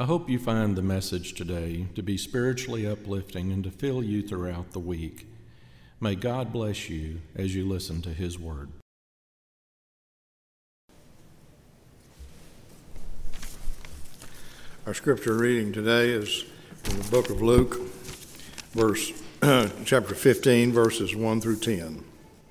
I hope you find the message today to be spiritually uplifting and to fill you throughout the week. May God bless you as you listen to His Word. Our scripture reading today is from the book of Luke, chapter 15, verses 1 through 10.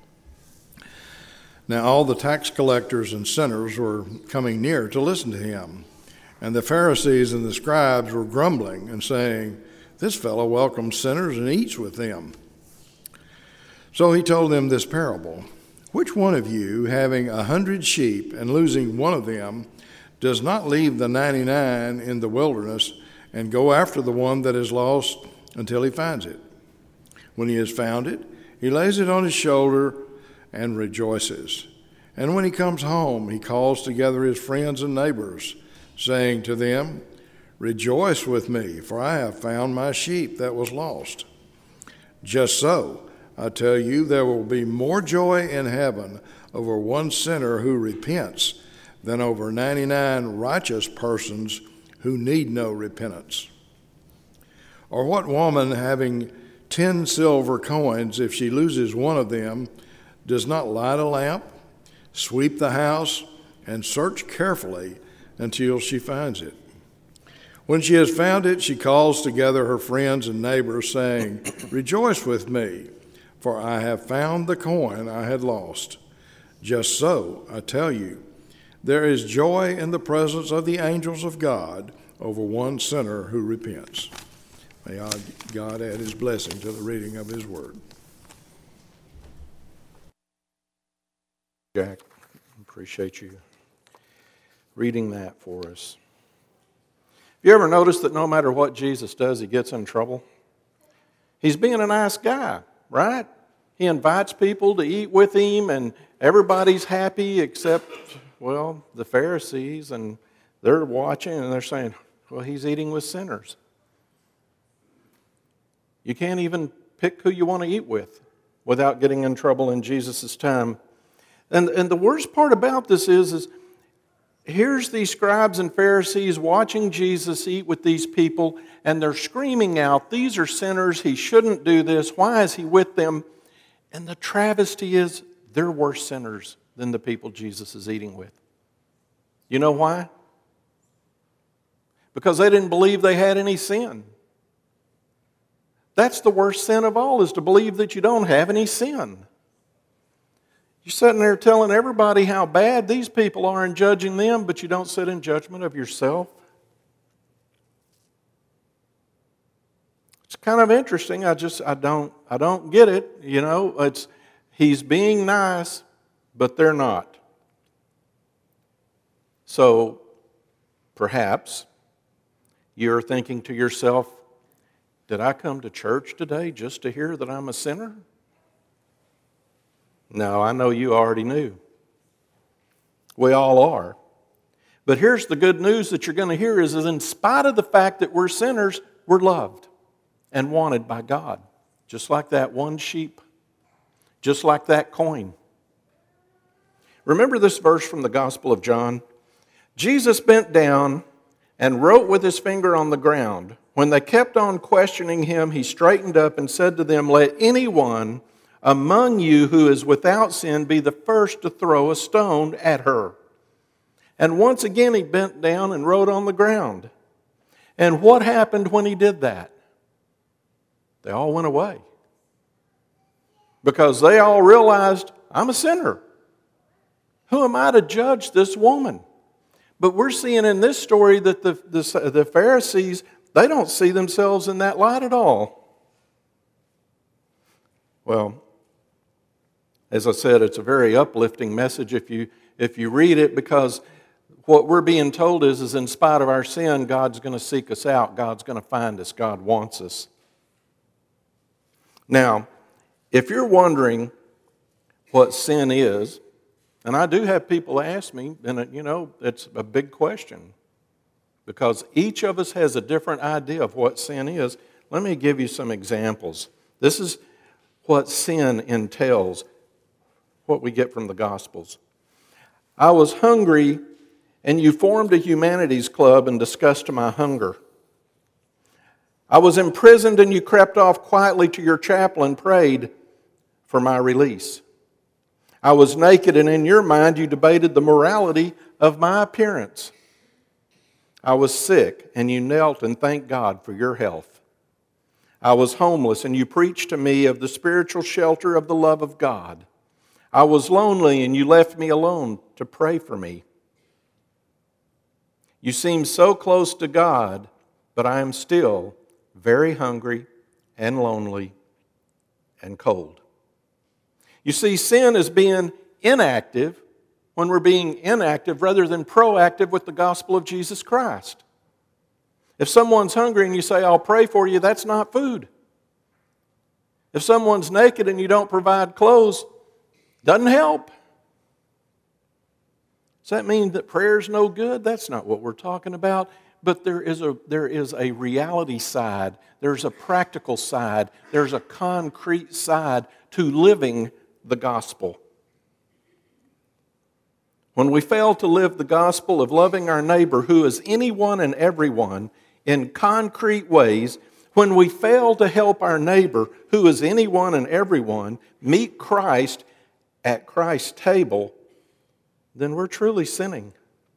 Now all the tax collectors and sinners were coming near to listen to him, and the Pharisees and the scribes were grumbling and saying, "This fellow welcomes sinners and eats with them." So he told them this parable: "Which one of you, having 100 sheep and losing one of them, does not leave the 99 in the wilderness and go after the one that is lost until he finds it? When he has found it, he lays it on his shoulder and rejoices. And when he comes home, he calls together his friends and neighbors, saying to them, 'Rejoice with me, for I have found my sheep that was lost.' Just so, I tell you, there will be more joy in heaven over one sinner who repents than over 99 righteous persons who need no repentance. Or what woman, having 10 silver coins, if she loses one of them, does not light a lamp, sweep the house, and search carefully until she finds it? When she has found it, she calls together her friends and neighbors, saying, 'Rejoice with me, for I have found the coin I had lost.' Just so, I tell you, there is joy in the presence of the angels of God over one sinner who repents." May God add his blessing to the reading of his word. Jack, appreciate you reading that for us. Have you ever noticed that no matter what Jesus does, he gets in trouble? He's being a nice guy, right? He invites people to eat with him, and everybody's happy except, well, the Pharisees, and they're watching and they're saying, well, he's eating with sinners. You can't even pick who you want to eat with without getting in trouble in Jesus' time. And the worst part about this is here's these scribes and Pharisees watching Jesus eat with these people, and they're screaming out, these are sinners, he shouldn't do this, why is he with them? And the travesty is they're worse sinners than the people Jesus is eating with. You know why? Because they didn't believe they had any sin. That's the worst sin of all, is to believe that you don't have any sin. You're sitting there telling everybody how bad these people are and judging them, but you don't sit in judgment of yourself. It's kind of interesting. I don't get it. You know, he's being nice, but they're not. So perhaps you're thinking to yourself, did I come to church today just to hear that I'm a sinner? No, I know you already knew. We all are. But here's the good news that you're going to hear is in spite of the fact that we're sinners, we're loved and wanted by God. Just like that one sheep. Just like that coin. Remember this verse from the Gospel of John? Jesus bent down and wrote with his finger on the ground. When they kept on questioning him, he straightened up and said to them, "Let anyone among you who is without sin be the first to throw a stone at her." And once again he bent down and wrote on the ground. And what happened when he did that? They all went away. Because they all realized, I'm a sinner. Who am I to judge this woman? But we're seeing in this story that the Pharisees, they don't see themselves in that light at all. Well, as I said, it's a very uplifting message if you read it, because what we're being told is in spite of our sin, God's going to seek us out. God's going to find us. God wants us. Now, if you're wondering what sin is, and I do have people ask me, and it's a big question, because each of us has a different idea of what sin is. Let me give you some examples. This is what sin entails, what we get from the Gospels. I was hungry and you formed a humanities club and discussed my hunger. I was imprisoned and you crept off quietly to your chapel and prayed for my release. I was naked and in your mind you debated the morality of my appearance. I was sick and you knelt and thanked God for your health. I was homeless and you preached to me of the spiritual shelter of the love of God. I was lonely and you left me alone to pray for me. You seem so close to God, but I am still very hungry and lonely and cold. You see, sin is being inactive when we're being inactive rather than proactive with the gospel of Jesus Christ. If someone's hungry and you say, I'll pray for you, that's not food. If someone's naked and you don't provide clothes, doesn't help. Does that mean that prayer's no good? That's not what we're talking about. But there is a reality side. There's a practical side. There's a concrete side to living the gospel. When we fail to live the gospel of loving our neighbor, who is anyone and everyone, in concrete ways, when we fail to help our neighbor, who is anyone and everyone, meet Christ at Christ's table, then we're truly sinning.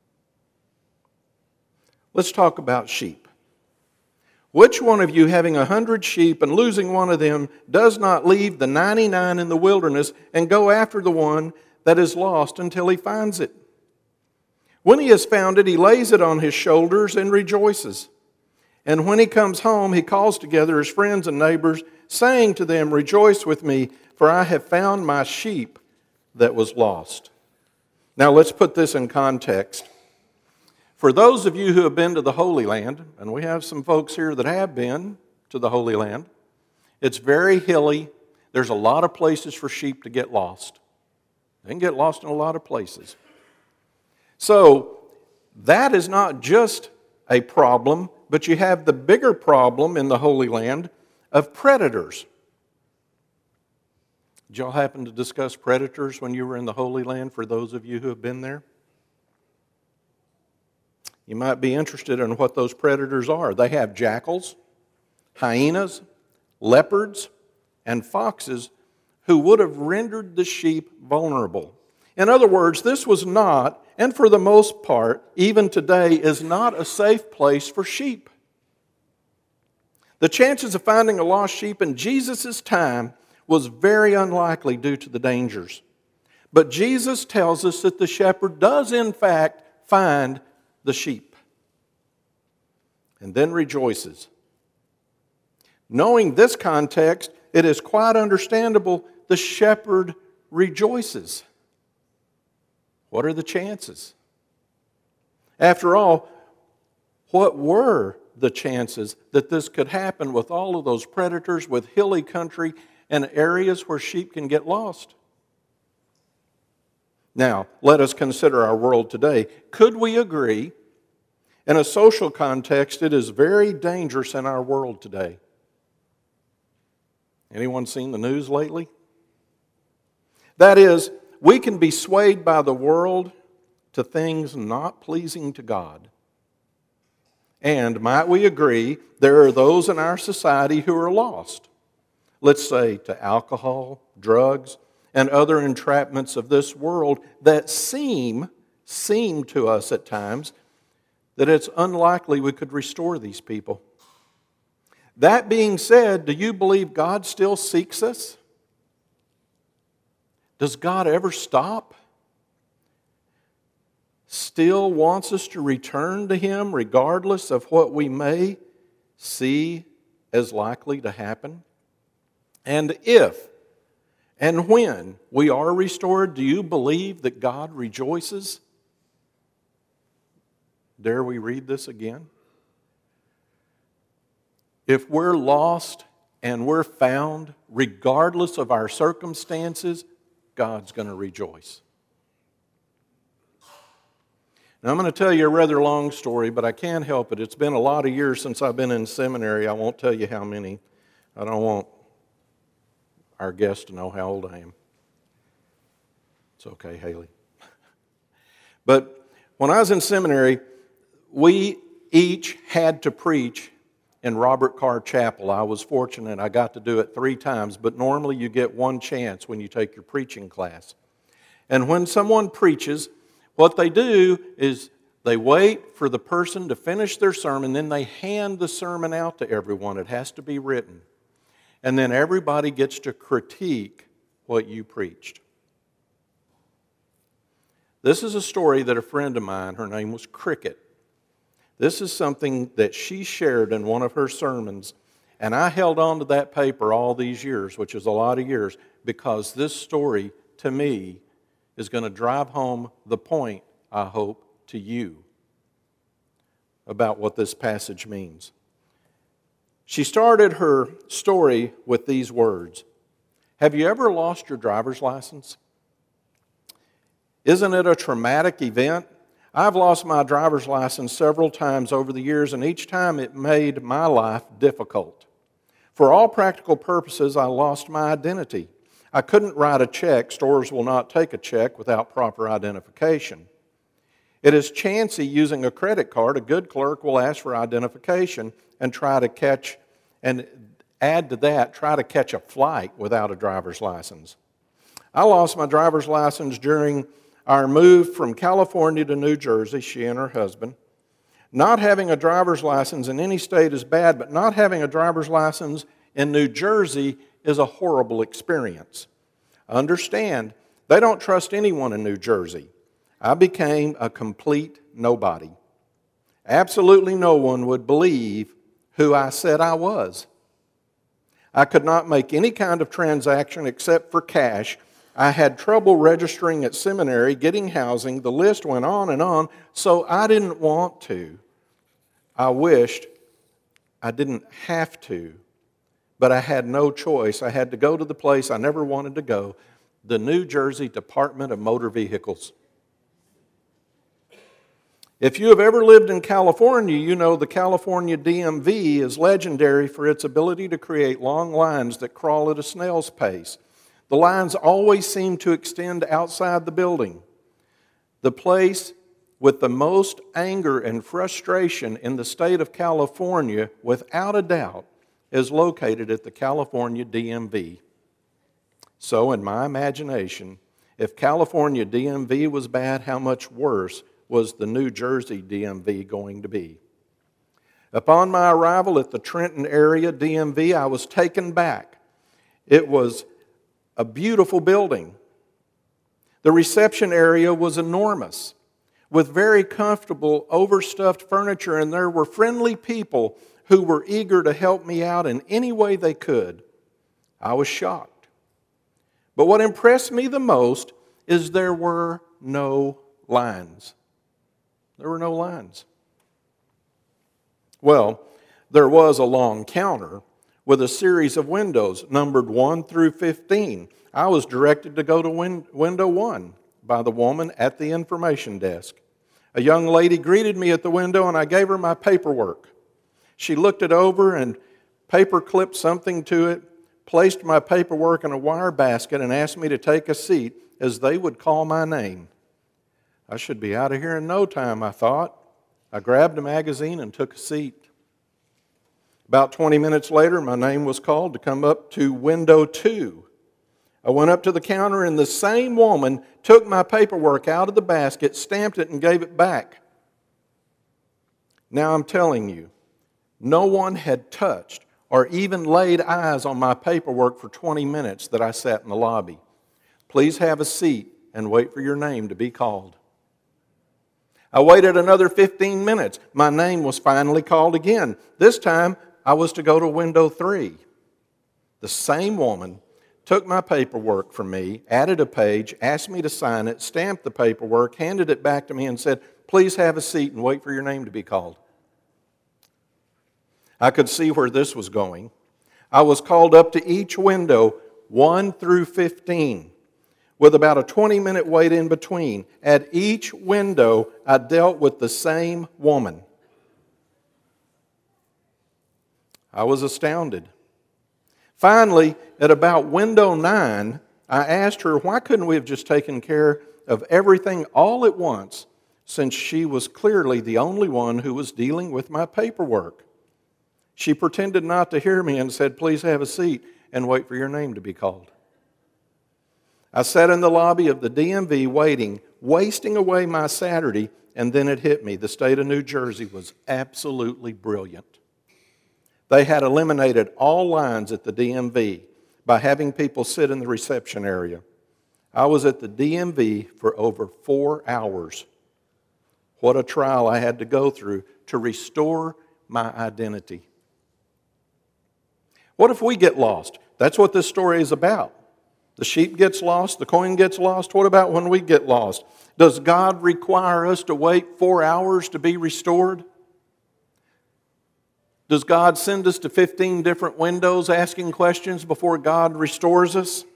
Let's talk about sheep. Which one of you, having 100 sheep and losing one of them, does not leave the 99 in the wilderness and go after the one that is lost until he finds it? When he has found it, he lays it on his shoulders and rejoices. And when he comes home, he calls together his friends and neighbors, saying to them, Rejoice with me, for I have found my sheep that was lost. Now let's put this in context. For those of you who have been to the Holy Land, and we have some folks here that have been to the Holy Land, it's very hilly. There's a lot of places for sheep to get lost. They can get lost in a lot of places. So that is not just a problem, but you have the bigger problem in the Holy Land of predators. Did y'all happen to discuss predators when you were in the Holy Land, for those of you who have been there? You might be interested in what those predators are. They have jackals, hyenas, leopards, and foxes who would have rendered the sheep vulnerable. In other words, this was not, and for the most part, even today, is not a safe place for sheep. The chances of finding a lost sheep in Jesus' time was very unlikely due to the dangers. But Jesus tells us that the shepherd does in fact find the sheep and then rejoices. Knowing this context, it is quite understandable the shepherd rejoices. What are the chances? After all, what were the chances that this could happen with all of those predators, with hilly country and areas where sheep can get lost? Now, let us consider our world today. Could we agree, in a social context, it is very dangerous in our world today? Anyone seen the news lately? That is, we can be swayed by the world to things not pleasing to God. And might we agree, there are those in our society who are lost. Let's say to alcohol, drugs, and other entrapments of this world that seem to us at times that it's unlikely we could restore these people. That being said, do you believe God still seeks us? Does God ever stop? Still wants us to return to Him regardless of what we may see as likely to happen? And if and when we are restored, do you believe that God rejoices? Dare we read this again? If we're lost and we're found, regardless of our circumstances, God's going to rejoice. Now, I'm going to tell you a rather long story, but I can't help it. It's been a lot of years since I've been in seminary. I won't tell you how many. I don't want our guests to know how old I am. It's okay, Haley. But When I was in seminary, we each had to preach in Robert Carr Chapel. I was fortunate I got to do it 3 times, but normally you get one chance when you take your preaching class. And when someone preaches, what they do is they wait for the person to finish their sermon, then they hand the sermon out to everyone. It has to be written. And then everybody gets to critique what you preached. This is a story that a friend of mine, her name was Cricket. This is something that she shared in one of her sermons, and I held on to that paper all these years, which is a lot of years, because this story, to me, is going to drive home the point, I hope, to you about what this passage means. She started her story with these words. Have you ever lost your driver's license? Isn't it a traumatic event? I've lost my driver's license several times over the years, and each time it made my life difficult. For all practical purposes, I lost my identity. I couldn't write a check. Stores will not take a check without proper identification. It is chancy using a credit card. A good clerk will ask for identification and try to catch a flight without a driver's license. I lost my driver's license during our move from California to New Jersey, she and her husband. Not having a driver's license in any state is bad, but not having a driver's license in New Jersey is a horrible experience. Understand, they don't trust anyone in New Jersey. I became a complete nobody. Absolutely no one would believe who I said I was. I could not make any kind of transaction except for cash. I had trouble registering at seminary, getting housing. The list went on, so I didn't want to. I wished I didn't have to, but I had no choice. I had to go to the place I never wanted to go, the New Jersey Department of Motor Vehicles. If you have ever lived in California, you know the California DMV is legendary for its ability to create long lines that crawl at a snail's pace. The lines always seem to extend outside the building. The place with the most anger and frustration in the state of California, without a doubt, is located at the California DMV. So, in my imagination, if California DMV was bad, how much worse was the New Jersey DMV going to be? Upon my arrival at the Trenton area DMV, I was taken back. It was a beautiful building. The reception area was enormous, with very comfortable, overstuffed furniture, and there were friendly people who were eager to help me out in any way they could. I was shocked. But what impressed me the most is there were no lines. There were no lines. Well, there was a long counter with a series of windows numbered 1 through 15. I was directed to go to window 1 by the woman at the information desk. A young lady greeted me at the window, and I gave her my paperwork. She looked it over and paper clipped something to it, placed my paperwork in a wire basket, and asked me to take a seat as they would call my name. I should be out of here in no time, I thought. I grabbed a magazine and took a seat. About 20 minutes later, my name was called to come up to window 2. I went up to the counter, and the same woman took my paperwork out of the basket, stamped it, and gave it back. Now I'm telling you, no one had touched or even laid eyes on my paperwork for 20 minutes that I sat in the lobby. Please have a seat and wait for your name to be called. I waited another 15 minutes. My name was finally called again. This time, I was to go to window 3. The same woman took my paperwork from me, added a page, asked me to sign it, stamped the paperwork, handed it back to me, and said, "Please have a seat and wait for your name to be called." I could see where this was going. I was called up to each window, 1 through 15, with about a 20-minute wait in between. At each window, I dealt with the same woman. I was astounded. Finally, at about window 9, I asked her, why couldn't we have just taken care of everything all at once since she was clearly the only one who was dealing with my paperwork. She pretended not to hear me and said, "Please have a seat and wait for your name to be called." I sat in the lobby of the DMV waiting, wasting away my Saturday, and then it hit me. The state of New Jersey was absolutely brilliant. They had eliminated all lines at the DMV by having people sit in the reception area. I was at the DMV for over 4 hours. What a trial I had to go through to restore my identity. What if we get lost? That's what this story is about. The sheep gets lost, the coin gets lost. What about when we get lost? Does God require us to wait 4 hours to be restored? Does God send us to 15 different windows asking questions before God restores us?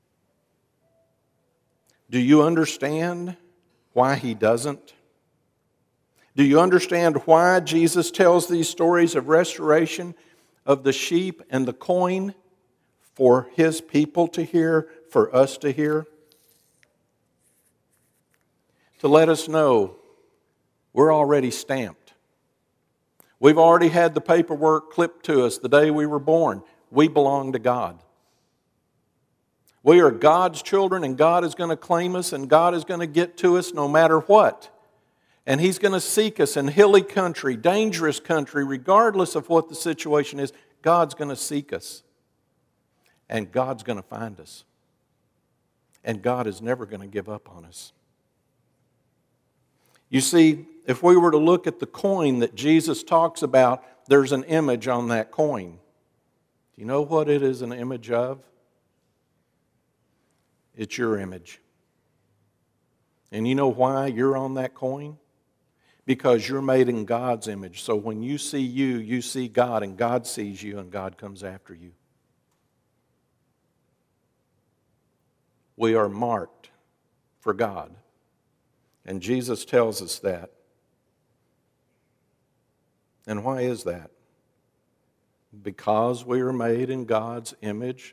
Do you understand why He doesn't? Do you understand why Jesus tells these stories of restoration of the sheep and the coin for His people to hear, for us to hear? To let us know we're already stamped. We've already had the paperwork clipped to us the day we were born. We belong to God. We are God's children, and God is going to claim us, and God is going to get to us no matter what. And He's going to seek us in hilly country, dangerous country, regardless of what the situation is. God's going to seek us. And God's going to find us. And God is never going to give up on us. You see, if we were to look at the coin that Jesus talks about, there's an image on that coin. Do you know what it is an image of? It's your image. And you know why you're on that coin? Because you're made in God's image. So when you see you, you see God, and God sees you, and God comes after you. We are marked for God. And Jesus tells us that. And why is that? Because we are made in God's image.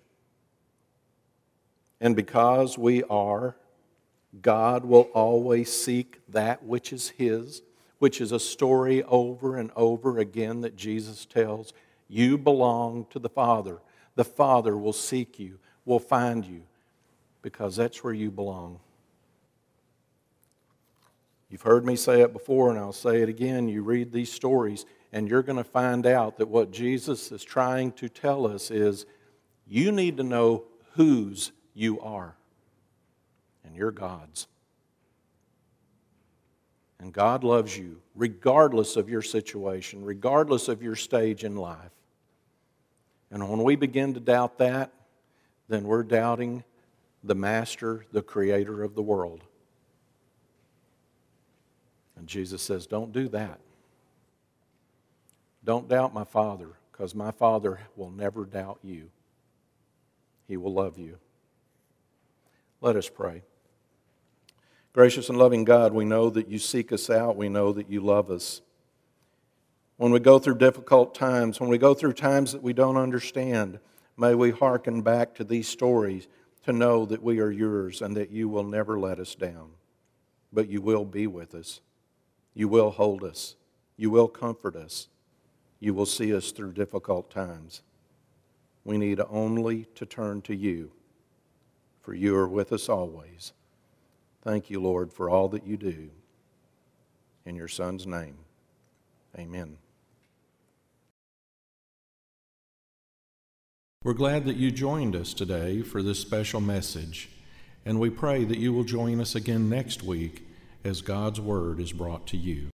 And because we are, God will always seek that which is His, which is a story over and over again that Jesus tells. You belong to the Father. The Father will seek you, will find you, because that's where you belong. You've heard me say it before, and I'll say it again. You read these stories, and you're going to find out that what Jesus is trying to tell us is you need to know whose you are. And you're God's. And God loves you regardless of your situation, regardless of your stage in life. And when we begin to doubt that, then we're doubting the Master, the Creator of the world. And Jesus says, don't do that. Don't doubt my Father, because my Father will never doubt you. He will love you. Let us pray. Gracious and loving God, we know that you seek us out. We know that you love us. When we go through difficult times, when we go through times that we don't understand, may we hearken back to these stories to know that we are yours and that you will never let us down. But you will be with us. You will hold us. You will comfort us. You will see us through difficult times. We need only to turn to you, for you are with us always. Thank you, Lord, for all that you do. In your Son's name, amen. We're glad that you joined us today for this special message, and we pray that you will join us again next week as God's Word is brought to you.